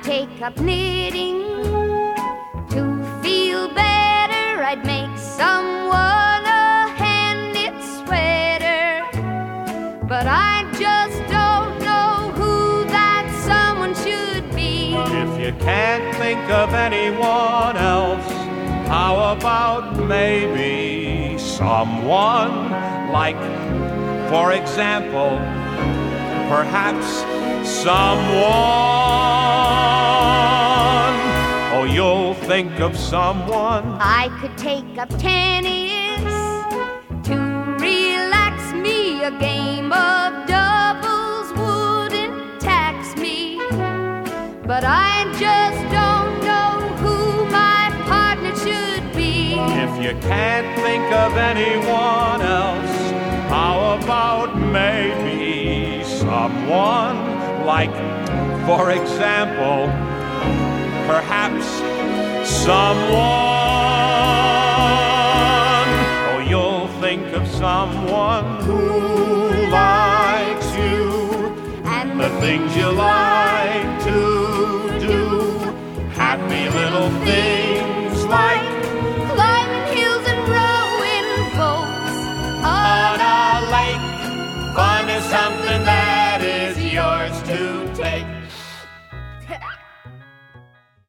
take up knitting. To feel better, I'd make someone a hand-knit sweater. But I just don't know who that someone should be. If you can't think of anyone else, how about maybe someone like, for example, perhaps someone. Oh, you'll think of someone. I could take up tennis to relax me. A game of doubles wouldn't tax me. But I just don't know who my partner should be. If you can't think of anyone else, how about maybe someone like, for example, perhaps someone. Oh, you'll think of someone who likes you And the things you like to do. Happy little things like climbing hills and rowing boats on a lake. Fun is something that is yours to